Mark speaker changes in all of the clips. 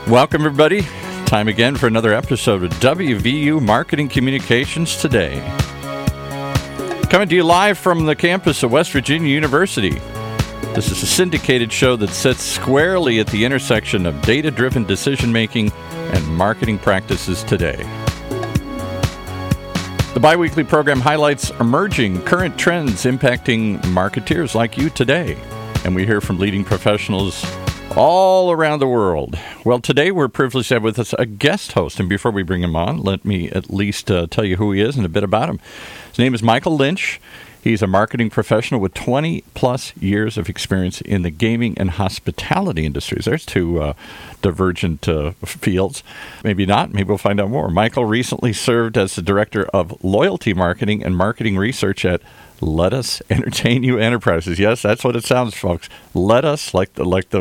Speaker 1: Welcome, everybody. Time again for another episode of WVU Marketing Communications Today. Coming to you live from the campus of West Virginia University. This is a syndicated show that sits squarely at the intersection of data-driven decision-making and marketing practices today. The biweekly program highlights emerging current trends impacting marketeers like you today. And we hear from leading professionals all around the world. Well, today we're privileged to have with us a guest host. And before we bring him on, let me at least tell you who he is and a bit about him. His name is Michael Lynch. He's a marketing professional with 20-plus years of experience in the gaming and hospitality industries. There's two divergent fields. Maybe not. Maybe we'll find out more. Michael recently served as the Director of Loyalty Marketing and Marketing Research at Let Us Entertain You Enterprises. Yes, that's what it sounds, folks. Let us, like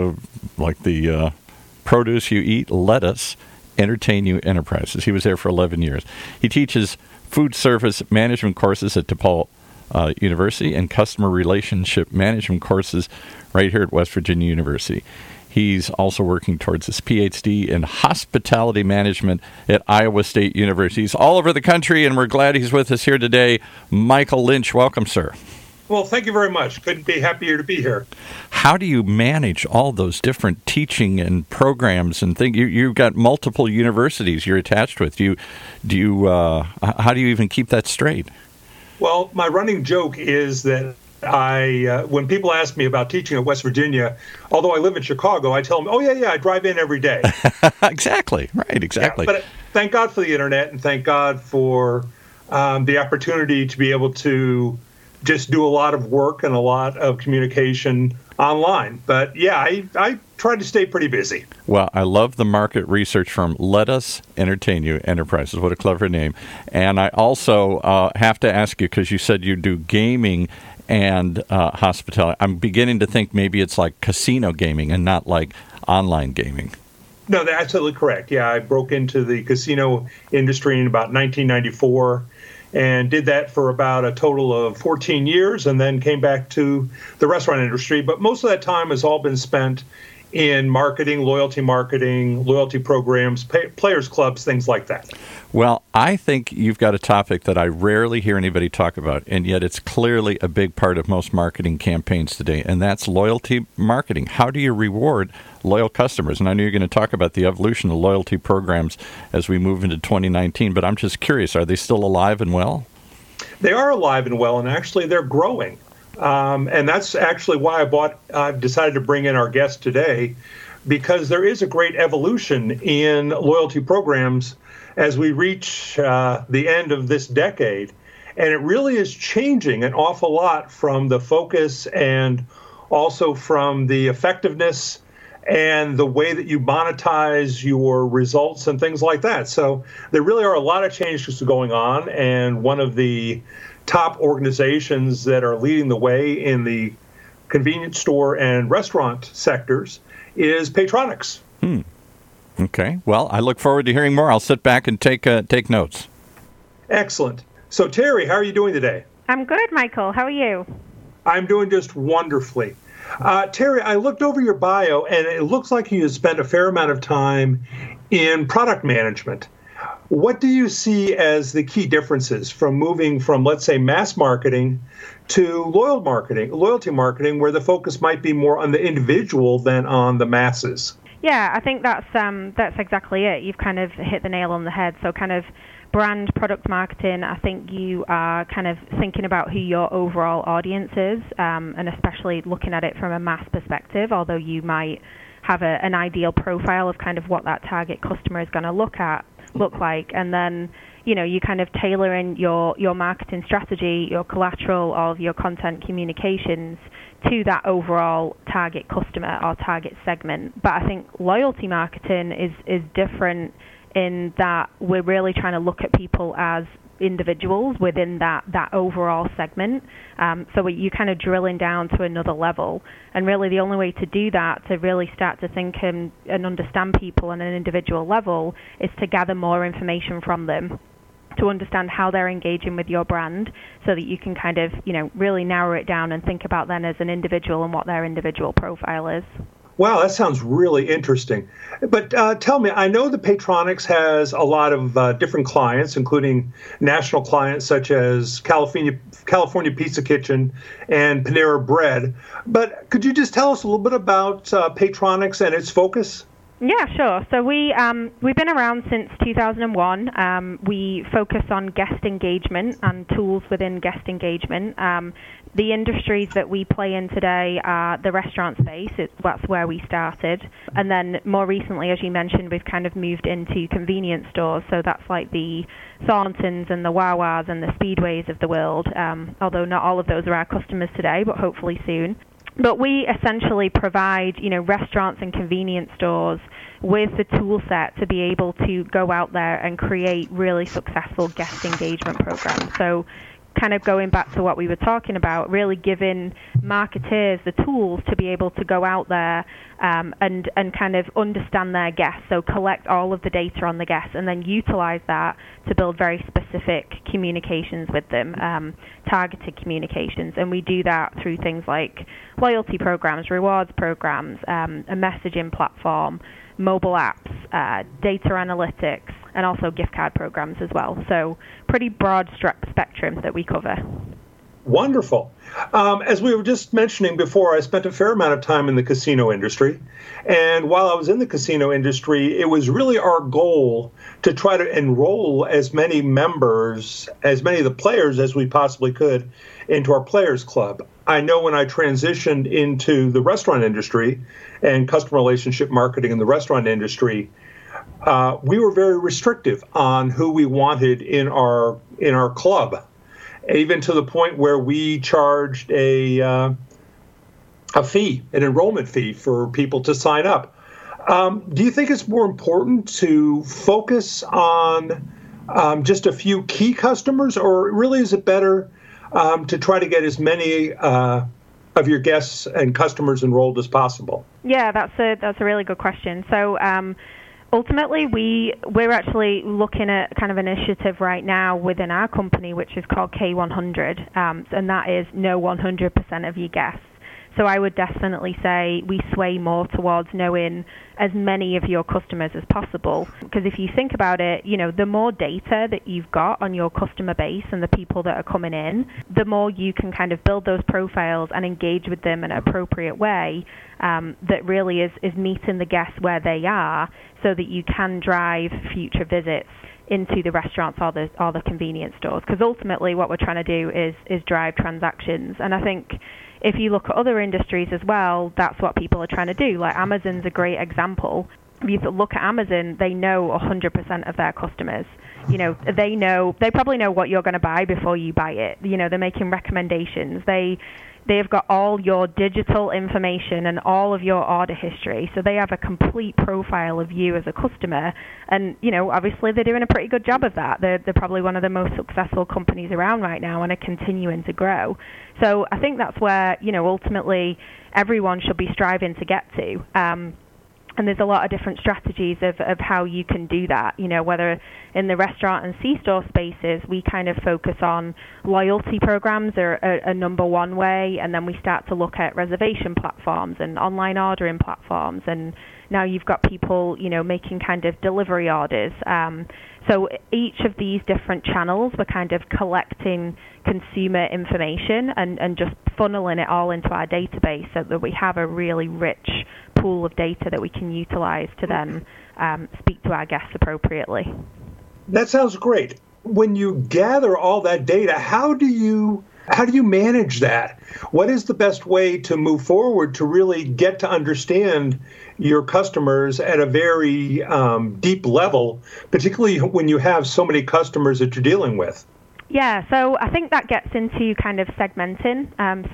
Speaker 1: the produce you eat, Let Us Entertain You Enterprises. He was there for 11 years. He teaches food service management courses at DePaul University and customer relationship management courses right here at West Virginia University. He's also working towards his PhD in hospitality management at Iowa State University. He's all over the country, and we're glad he's with us here today. Michael Lynch, welcome, sir.
Speaker 2: Well, thank you very much. Couldn't be happier to be here.
Speaker 1: How do you manage all those different teaching and programs and things? You've got multiple universities you're attached with. How do you even keep that straight?
Speaker 2: Well, my running joke is that when people ask me about teaching at West Virginia, although I live in Chicago, I tell them, oh, yeah, I drive in every day.
Speaker 1: Exactly. Right, exactly.
Speaker 2: Yeah, but thank God for the internet, and thank God for the opportunity to be able to just do a lot of work and a lot of communication online. But yeah, I try to stay pretty busy.
Speaker 1: Well, I love the market research firm Let Us Entertain You Enterprises. What a clever name. And I also have to ask you, because you said you do gaming and hospitality. I'm beginning to think maybe it's like casino gaming and not like online gaming.
Speaker 2: No, that's absolutely correct. Yeah, I broke into the casino industry in about 1994. And did that for about a total of 14 years and then came back to the restaurant industry. But most of that time has all been spent in marketing, loyalty programs, players clubs, things like that.
Speaker 1: Well, I think you've got a topic that I rarely hear anybody talk about, and yet it's clearly a big part of most marketing campaigns today, and that's loyalty marketing. How do you reward loyal customers? And I know you're going to talk about the evolution of loyalty programs as we move into 2019, but I'm just curious, are they still alive and well?
Speaker 2: They are alive and well, and actually they're growing. And that's actually why I've decided to bring in our guest today, because there is a great evolution in loyalty programs as we reach the end of this decade. And it really is changing an awful lot from the focus and also from the effectiveness and the way that you monetize your results and things like that. So there really are a lot of changes going on. And one of the top organizations that are leading the way in the convenience store and restaurant sectors is Paytronix.
Speaker 1: Okay. Well, I look forward to hearing more. I'll sit back and take notes.
Speaker 2: Excellent. So, Terry, how are you doing today?
Speaker 3: I'm good, Michael. How are you?
Speaker 2: I'm doing just wonderfully. Terry, I looked over your bio, and it looks like you spent a fair amount of time in product management. What do you see as the key differences from moving from, let's say, mass marketing to loyalty marketing, where the focus might be more on the individual than on the masses?
Speaker 3: Yeah, I think that's exactly it. You've kind of hit the nail on the head. So kind of brand product marketing, I think you are kind of thinking about who your overall audience is, and especially looking at it from a mass perspective, although you might have an ideal profile of kind of what that target customer is going to look like, and then you kind of tailor in your marketing strategy, your collateral, all of your content communications to that overall target customer or target segment. But I think loyalty marketing is different in that we're really trying to look at people as individuals within that overall segment. So you're kind of drilling down to another level. And really the only way to do that, to really start to think and understand people on an individual level, is to gather more information from them, to understand how they're engaging with your brand, so that you can kind of, really narrow it down and think about them as an individual and what their individual profile is.
Speaker 2: Wow, that sounds really interesting. But tell me, I know that Paytronix has a lot of different clients, including national clients such as California Pizza Kitchen and Panera Bread. But could you just tell us a little bit about Paytronix and its focus?
Speaker 3: Yeah, sure. So we've been around since 2001. We focus on guest engagement and tools within guest engagement. The industries that we play in today are the restaurant space. That's where we started. And then more recently, as you mentioned, we've kind of moved into convenience stores. So that's like the Thorntons and the Wawas and the Speedways of the world, although not all of those are our customers today, but hopefully soon. But we essentially provide, restaurants and convenience stores with the tool set to be able to go out there and create really successful guest engagement programs. So kind of going back to what we were talking about, really giving marketeers the tools to be able to go out there and kind of understand their guests, so collect all of the data on the guests and then utilize that to build very specific communications with them, targeted communications. And we do that through things like loyalty programs, rewards programs, a messaging platform, mobile apps, data analytics, and also gift card programs as well. So pretty broad spectrum that we cover.
Speaker 2: Wonderful. As we were just mentioning before, I spent a fair amount of time in the casino industry. And while I was in the casino industry, it was really our goal to try to enroll as many members, as many of the players as we possibly could into our Players Club. I know when I transitioned into the restaurant industry and customer relationship marketing in the restaurant industry, we were very restrictive on who we wanted in our club, even to the point where we charged a fee, an enrollment fee for people to sign up. Do you think it's more important to focus on just a few key customers, or really is it better to try to get as many of your guests and customers enrolled as possible?
Speaker 3: Yeah, that's a really good question. So ultimately, we're actually looking at kind of an initiative right now within our company, which is called K100, and that is know 100% of your guests. So I would definitely say we sway more towards knowing as many of your customers as possible. Because if you think about it, the more data that you've got on your customer base and the people that are coming in, the more you can kind of build those profiles and engage with them in an appropriate way that really is meeting the guests where they are, so that you can drive future visits into the restaurants or the convenience stores. Because ultimately what we're trying to do is drive transactions. And I think if you look at other industries as well, that's what people are trying to do. Like Amazon's a great example. If you look at Amazon, they know 100% of their customers. They probably know what you're going to buy before you buy it. They're making recommendations. They've got all your digital information and all of your order history. So they have a complete profile of you as a customer. And, obviously they're doing a pretty good job of that. They're probably one of the most successful companies around right now and are continuing to grow. So I think that's where, ultimately everyone should be striving to get to. And there's a lot of different strategies of how you can do that. Whether in the restaurant and C-store spaces, we kind of focus on loyalty programs are a number one way, and then we start to look at reservation platforms and online ordering platforms, and now you've got people, making kind of delivery orders. So each of these different channels, we're kind of collecting consumer information and just funneling it all into our database so that we have a really rich pool of data that we can utilize to then speak to our guests appropriately.
Speaker 2: That sounds great. When you gather all that data, how do you manage that? What is the best way to move forward to really get to understand your customers at a very deep level, particularly when you have so many customers that you're dealing with?
Speaker 3: Yeah, so I think that gets into kind of segmentation.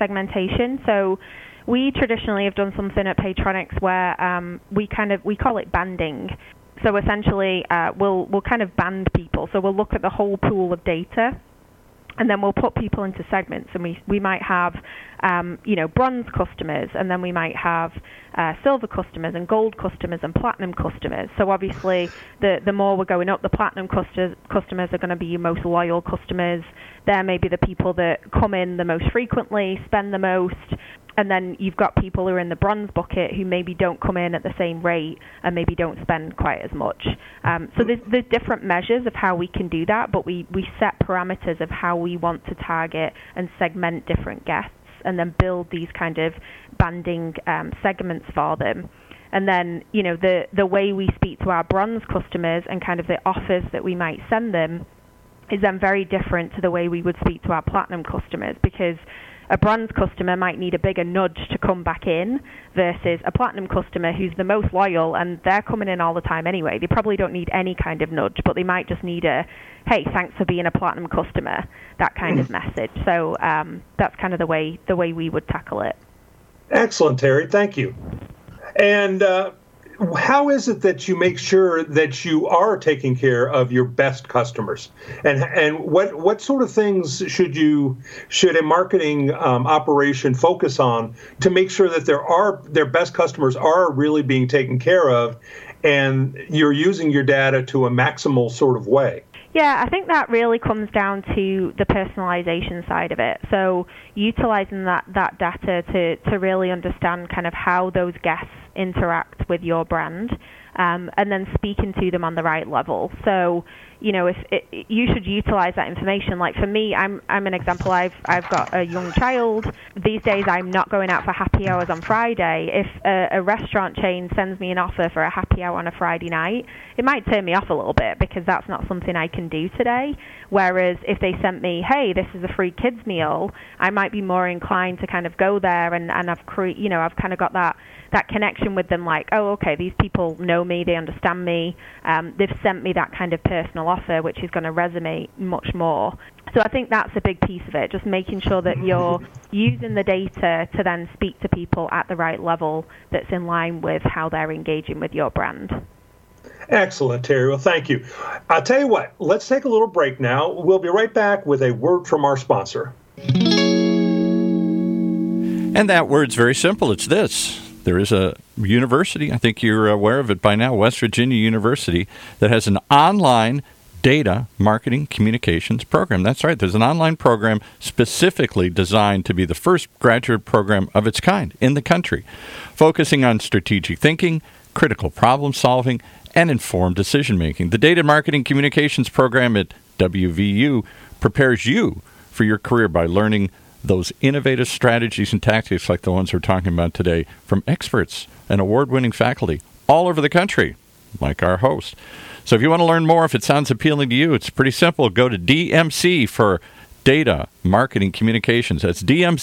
Speaker 3: So we traditionally have done something at Paytronix where we call it banding. So essentially, we'll kind of band people. So we'll look at the whole pool of data, and then we'll put people into segments. And we might have, bronze customers, and then we might have silver customers and gold customers and platinum customers. So obviously, the more we're going up, the platinum customers are going to be your most loyal customers. They're maybe the people that come in the most frequently, spend the most. And then you've got people who are in the bronze bucket who maybe don't come in at the same rate and maybe don't spend quite as much. So there's different measures of how we can do that, but we set parameters of how we want to target and segment different guests and then build these kind of banding segments for them. And then, the way we speak to our bronze customers and kind of the offers that we might send them is then very different to the way we would speak to our platinum customers, because a bronze customer might need a bigger nudge to come back in versus a platinum customer who's the most loyal, and they're coming in all the time anyway. They probably don't need any kind of nudge, but they might just need a, hey, thanks for being a platinum customer, that kind of message. So that's kind of the way we would tackle it.
Speaker 2: Excellent, Terry. Thank you. And how is it that you make sure that you are taking care of your best customers? And what sort of things should a marketing operation focus on to make sure that their best customers are really being taken care of and you're using your data to a maximal sort of way?
Speaker 3: Yeah, I think that really comes down to the personalization side of it. So utilizing that data to really understand kind of how those guests interact with your brand, and then speaking to them on the right level. So, you should utilize that information. Like for me, I'm an example. I've got a young child. These days, I'm not going out for happy hours on Friday. If a restaurant chain sends me an offer for a happy hour on a Friday night, it might turn me off a little bit because that's not something I can do today. Whereas if they sent me, hey, this is a free kids meal, I might be more inclined to kind of go there, and I've kind of got that connection with them, like, oh, okay, these people know me, they understand me, they've sent me that kind of personal offer, which is going to resonate much more. So I think that's a big piece of it, just making sure that you're using the data to then speak to people at the right level that's in line with how they're engaging with your brand.
Speaker 2: Excellent, Terry. Well, thank you. I'll tell you what, let's take a little break now. We'll be right back with a word from our sponsor.
Speaker 1: And that word's very simple. It's this. There is a university, I think you're aware of it by now, West Virginia University, that has an online data marketing communications program. That's right. There's an online program specifically designed to be the first graduate program of its kind in the country, focusing on strategic thinking, critical problem solving, and informed decision making. The Data Marketing Communications program at WVU prepares you for your career by learning those innovative strategies and tactics like the ones we're talking about today from experts and award-winning faculty all over the country, like our host. So if you want to learn more, if it sounds appealing to you, it's pretty simple. Go to DMC for Data Marketing Communications. That's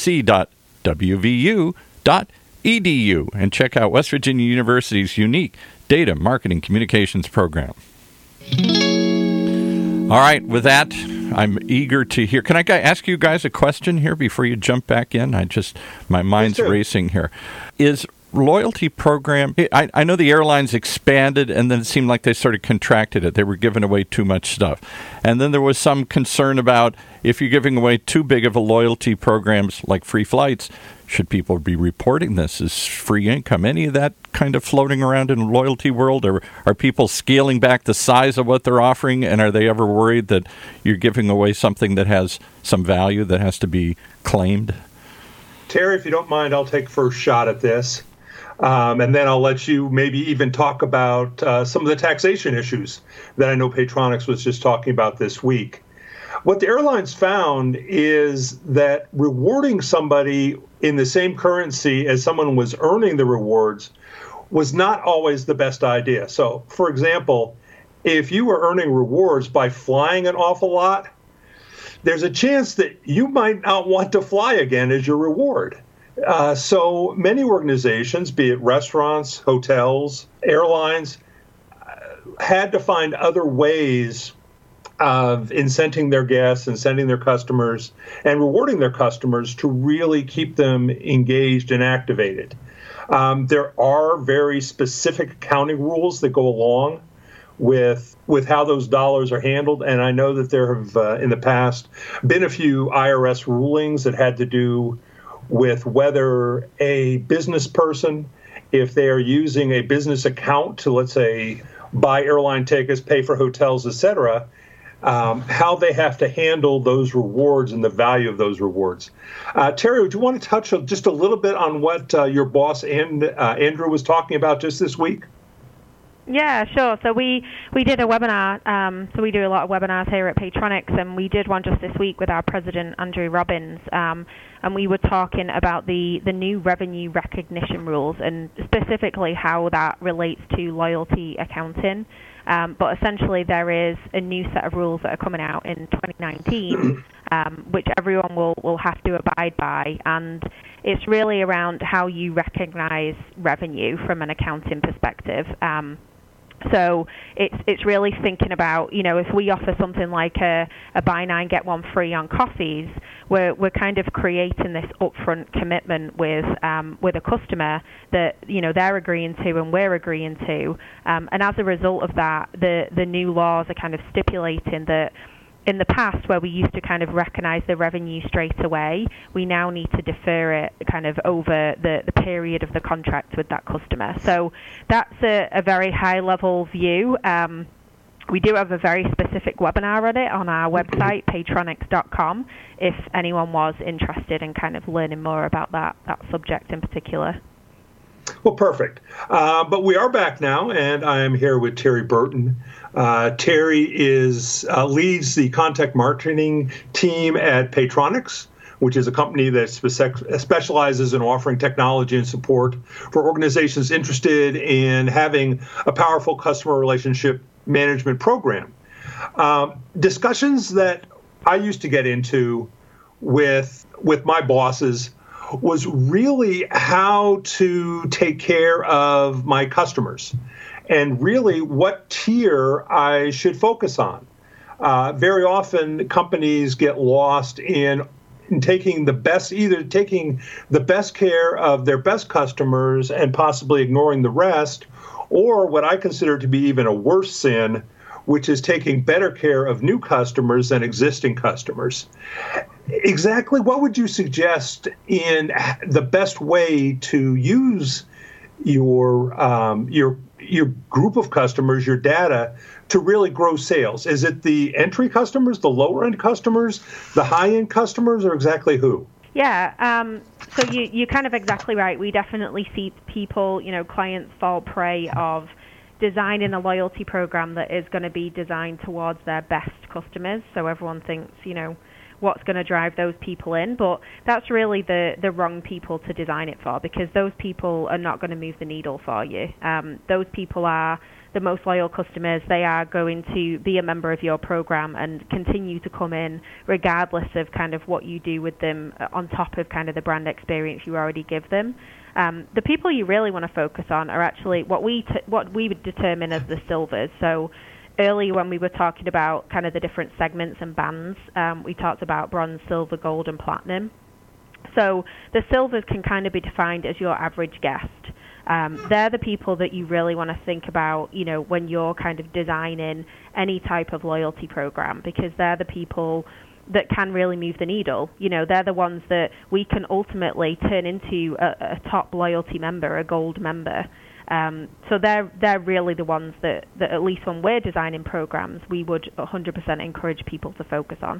Speaker 1: dmc.wvu.edu and check out West Virginia University's unique Data Marketing Communications program. All right, with that, I'm eager to hear. Can I ask you guys a question here before you jump back in? My mind's racing here. Is loyalty program, I know the airlines expanded and then it seemed like they sort of contracted it. They were giving away too much stuff. And then there was some concern about if you're giving away too big of a loyalty programs like free flights, should people be reporting this as free income? Any of that kind of floating around in the loyalty world? Or are people scaling back the size of what they're offering? And are they ever worried that you're giving away something that has some value that has to be claimed?
Speaker 2: Terry, if you don't mind, I'll take first shot at this. And then I'll let you maybe even talk about some of the taxation issues that I know Paytronix was just talking about this week. What the airlines found is that rewarding somebody in the same currency as someone was earning the rewards was not always the best idea. So, for example, if you were earning rewards by flying an awful lot, there's a chance that you might not want to fly again as your reward. So many organizations, be it restaurants, hotels, airlines, had to find other ways of incenting their guests, incenting their customers, and rewarding their customers to really keep them engaged and activated. There are very specific accounting rules that go along with how those dollars are handled, and I know that there have, in the past, been a few IRS rulings that had to do with whether a business person, if they are using a business account to, let's say, buy airline tickets, pay for hotels, etc., how they have to handle those rewards and the value of those rewards. Terry, would you want to touch just a little bit on what your boss and Andrew was talking about just this week?
Speaker 3: Yeah, sure. So we did a webinar. So we do a lot of webinars here at Paytronix, and we did one just this week with our president, Andrew Robbins, and we were talking about the new revenue recognition rules and specifically how that relates to loyalty accounting. But essentially, there is a new set of rules that are coming out in 2019, which everyone will have to abide by, and it's really around how you recognize revenue from an accounting perspective. So it's really thinking about, if we offer something like a buy 9 get 1 free on coffees, we're kind of creating this upfront commitment with a customer that they're agreeing to and we're agreeing to, and as a result of that, the new laws are kind of stipulating that in the past, where we used to kind of recognize the revenue straight away, we now need to defer it kind of over the period of the contract with that customer. So that's a very high-level view. We do have a very specific webinar on it on our website, paytronix.com, if anyone was interested in kind of learning more about that subject in particular.
Speaker 2: Well, perfect. But we are back now, and I am here with Terry Burton. Terry leads the contact marketing team at Paytronix, which is a company that specializes in offering technology and support for organizations interested in having a powerful customer relationship management program. Discussions that I used to get into with my bosses was really how to take care of my customers and really what tier I should focus on. Very often companies get lost in taking the best care of their best customers and possibly ignoring the rest, or what I consider to be even a worse sin, which is taking better care of new customers than existing customers. Exactly what would you suggest in the best way to use your group of customers, your data, to really grow sales? Is it the entry customers, the lower end customers, the high end customers, or exactly who?
Speaker 3: Yeah, so you're kind of exactly right. We definitely see people, clients fall prey of designing a loyalty program that is going to be designed towards their best customers. So everyone thinks, what's going to drive those people in, but that's really the wrong people to design it for, because those people are not going to move the needle for you. Those people are the most loyal customers. They are going to be a member of your program and continue to come in regardless of kind of what you do with them on top of kind of the brand experience you already give them. The people you really want to focus on are actually what we would determine as the silvers. So earlier when we were talking about kind of the different segments and bands, we talked about bronze, silver, gold, and platinum. So the silvers can kind of be defined as your average guest. They're the people that you really want to think about, when you're kind of designing any type of loyalty program, because they're the people that can really move the needle. They're the ones that we can ultimately turn into a top loyalty member, a gold member. So they're really the ones that at least when we're designing programs, we would 100% encourage people to focus on.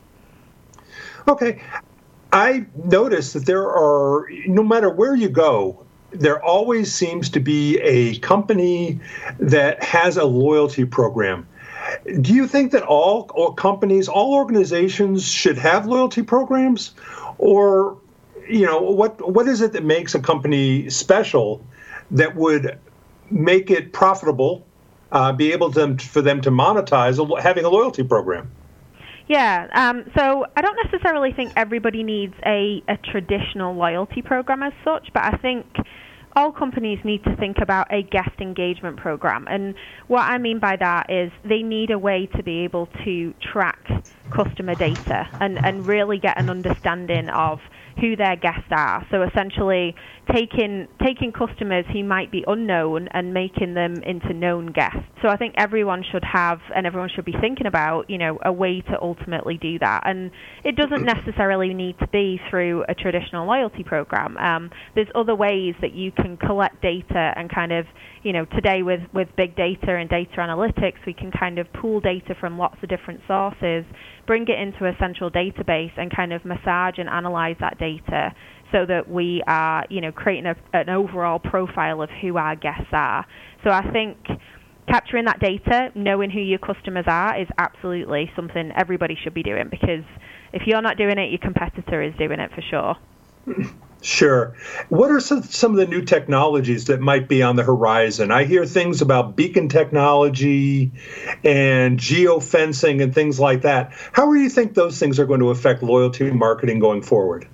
Speaker 2: Okay. I noticed that there are, no matter where you go, there always seems to be a company that has a loyalty program. Do you think that all companies, all organizations should have loyalty programs? Or, what is it that makes a company special that would make it profitable, be able for them to monetize having a loyalty program?
Speaker 3: Yeah, so I don't necessarily think everybody needs a traditional loyalty program as such, but I think all companies need to think about a guest engagement program. And what I mean by that is they need a way to be able to track customer data and really get an understanding of, who their guests are. So essentially taking customers who might be unknown and making them into known guests. So I think everyone should have, and everyone should be thinking about, a way to ultimately do that. And it doesn't necessarily need to be through a traditional loyalty program. There's other ways that you can collect data and kind of, today with big data and data analytics, we can kind of pool data from lots of different sources, bring it into a central database and kind of massage and analyze that data so that we are, creating an overall profile of who our guests are. So I think capturing that data, knowing who your customers are, is absolutely something everybody should be doing, because if you're not doing it, your competitor is doing it for sure.
Speaker 2: Sure. What are some of the new technologies that might be on the horizon? I hear things about beacon technology and geofencing and things like that. How do you think those things are going to affect loyalty marketing going forward?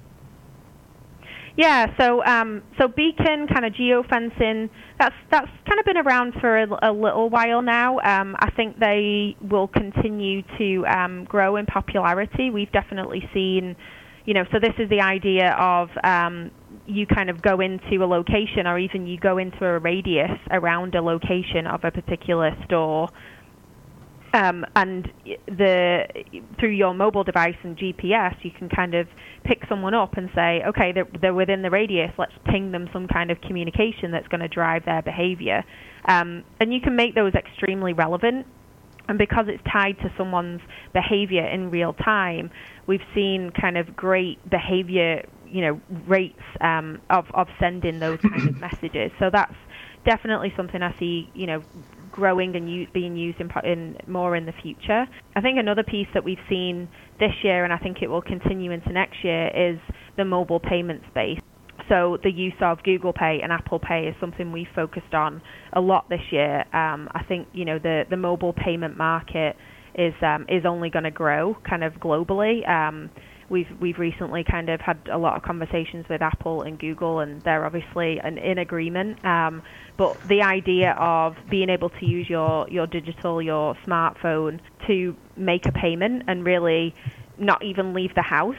Speaker 3: Yeah, so beacon, kind of geofencing, that's kind of been around for a little while now. I think they will continue to grow in popularity. We've definitely seen, so this is the idea of you kind of go into a location, or even you go into a radius around a location of a particular store, and through your mobile device and GPS, you can kind of pick someone up and say, okay, they're within the radius, let's ping them some kind of communication that's going to drive their behavior. And you can make those extremely relevant. And because it's tied to someone's behavior in real time, we've seen kind of great behavior, rates of sending those kind of messages. So that's definitely something I see, growing and being used in more in the future. I think another piece that we've seen this year, and I think it will continue into next year, is the mobile payment space. So the use of Google Pay and Apple Pay is something we focused on a lot this year. I think the mobile payment market is only going to grow kind of globally. We've recently kind of had a lot of conversations with Apple and Google, and they're obviously in agreement. But the idea of being able to use your smartphone to make a payment and really not even leave the house,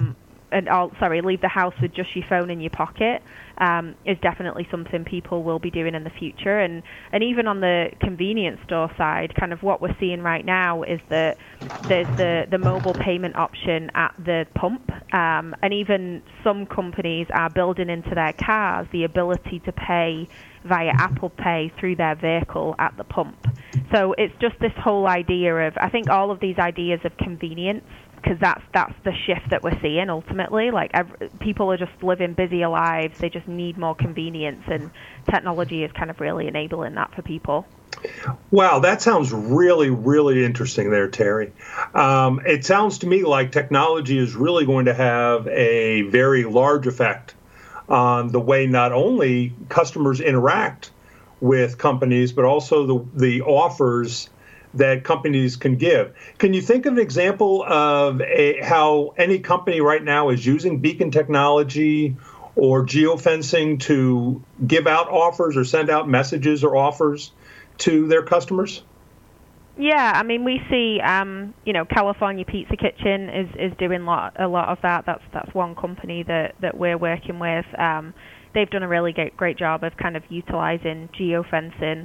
Speaker 3: leave the house with just your phone in your pocket, is definitely something people will be doing in the future. And even on the convenience store side, kind of what we're seeing right now is that there's the mobile payment option at the pump, and even some companies are building into their cars the ability to pay via Apple Pay through their vehicle at the pump. So it's just this whole idea of, I think all of these ideas of convenience, because that's the shift that we're seeing ultimately. Like people are just living busier lives. They just need more convenience, and technology is kind of really enabling that for people.
Speaker 2: Wow, that sounds really, really interesting there, Terry. It sounds to me like technology is really going to have a very large effect on the way not only customers interact with companies, but also the offers that companies can give. Can you think of an example of how any company right now is using beacon technology or geofencing to give out offers or send out messages or offers to their customers?
Speaker 3: Yeah, I mean, we see, California Pizza Kitchen is doing a lot of that. That's one company that we're working with. They've done a really great job of kind of utilizing geofencing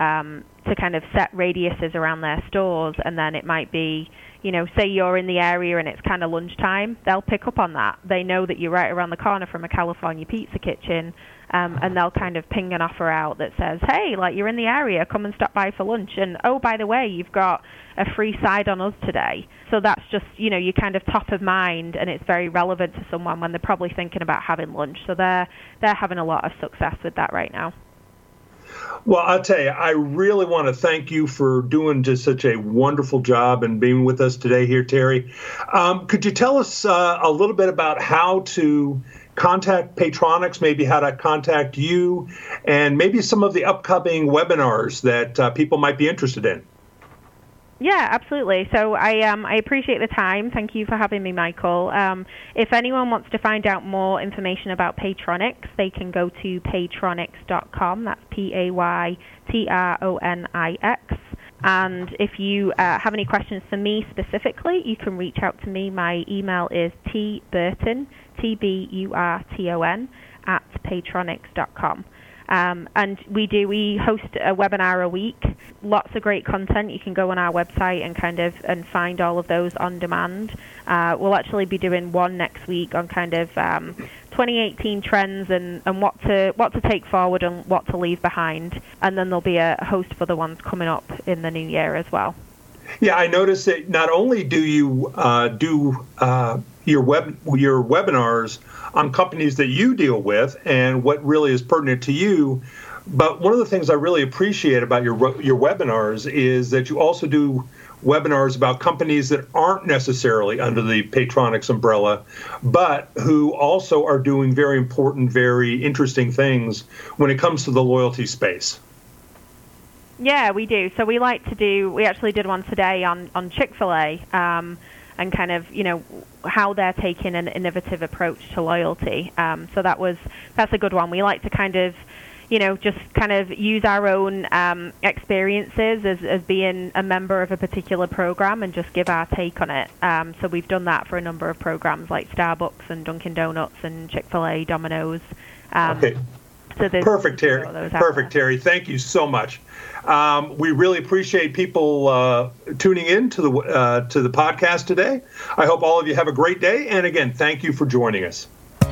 Speaker 3: to kind of set radiuses around their stores, and then it might be, say you're in the area and it's kind of lunchtime, they'll pick up on that. They know that you're right around the corner from a California Pizza Kitchen, and they'll kind of ping an offer out that says, hey, like, you're in the area, come and stop by for lunch, and oh, by the way, you've got a free side on us today. So that's just, you're kind of top of mind, and it's very relevant to someone when they're probably thinking about having lunch. So they're having a lot of success with that right now.
Speaker 2: Well, I'll tell you, I really want to thank you for doing just such a wonderful job and being with us today here, Terry. Could you tell us a little bit about how to contact Paytronix, maybe how to contact you, and maybe some of the upcoming webinars that people might be interested in?
Speaker 3: Yeah, absolutely. So I appreciate the time. Thank you for having me, Michael. If anyone wants to find out more information about Paytronix, they can go to paytronix.com. That's Paytronix. And if you have any questions for me specifically, you can reach out to me. My email is tburton, TBURTON @paytronix.com. And we host a webinar a week, lots of great content. You can go on our website and find all of those on demand. We'll actually be doing one next week on 2018 trends and what to take forward and what to leave behind. And then there'll be a host of other ones coming up in the new year as well.
Speaker 2: Yeah, I noticed that not only do you do your webinars on companies that you deal with and what really is pertinent to you, but one of the things I really appreciate about your webinars is that you also do webinars about companies that aren't necessarily under the Paytronix umbrella, but who also are doing very important, very interesting things when it comes to the loyalty space.
Speaker 3: Yeah, we do. So we actually did one today on Chick-fil-A and how they're taking an innovative approach to loyalty. So that's a good one. We like to use our own experiences as being a member of a particular program and just give our take on it. So we've done that for a number of programs like Starbucks and Dunkin' Donuts and Chick-fil-A, Domino's.
Speaker 2: Okay. So perfect, Terry. Perfect, Terry. Thank you so much. We really appreciate people tuning in to the podcast today. I hope all of you have a great day. And again, thank you for joining us.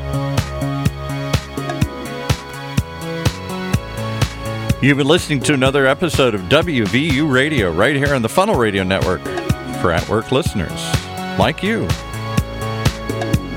Speaker 1: You've been listening to another episode of WVU Radio right here on the Funnel Radio Network for at-work listeners like you.